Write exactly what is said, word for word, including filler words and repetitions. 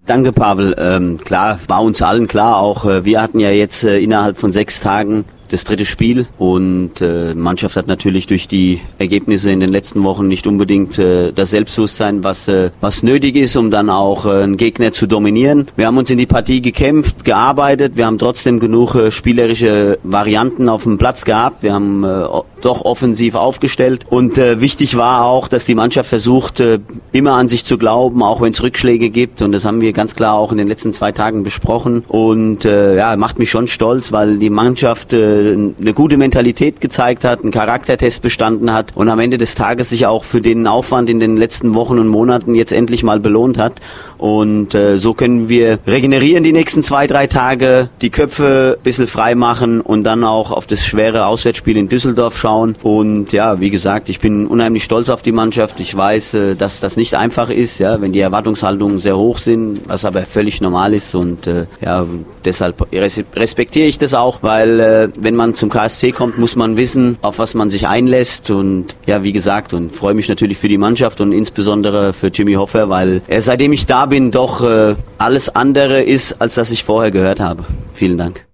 Danke, Pavel. Ähm, klar, war uns allen klar, auch äh, wir hatten ja jetzt äh, innerhalb von sechs Tagen das dritte Spiel und äh, Mannschaft hat natürlich durch die Ergebnisse in den letzten Wochen nicht unbedingt äh, das Selbstbewusstsein, was äh, was nötig ist, um dann auch äh, einen Gegner zu dominieren. Wir haben uns in die Partie gekämpft, gearbeitet, wir haben trotzdem genug äh, spielerische Varianten auf dem Platz gehabt, wir haben äh, doch offensiv aufgestellt und äh, wichtig war auch, dass die Mannschaft versucht, äh, immer an sich zu glauben, auch wenn es Rückschläge gibt und das haben wir ganz klar auch in den letzten zwei Tagen besprochen und äh, ja, macht mich schon stolz, weil die Mannschaft äh, eine gute Mentalität gezeigt hat, einen Charaktertest bestanden hat und am Ende des Tages sich auch für den Aufwand in den letzten Wochen und Monaten jetzt endlich mal belohnt hat. Und äh, so können wir regenerieren die nächsten zwei, drei Tage, die Köpfe ein bisschen frei machen und dann auch auf das schwere Auswärtsspiel in Düsseldorf schauen. Und ja, wie gesagt, ich bin unheimlich stolz auf die Mannschaft. Ich weiß, äh, dass das nicht einfach ist, ja, wenn die Erwartungshaltungen sehr hoch sind, was aber völlig normal ist. Und äh, ja, deshalb respektiere ich das auch, weil äh, wenn man zum K S C kommt, muss man wissen, auf was man sich einlässt. Und ja, wie gesagt, und freue mich natürlich für die Mannschaft und insbesondere für Jimmy Hoffa, weil er, seitdem ich da bin, doch äh, alles andere ist, als das ich vorher gehört habe. Vielen Dank.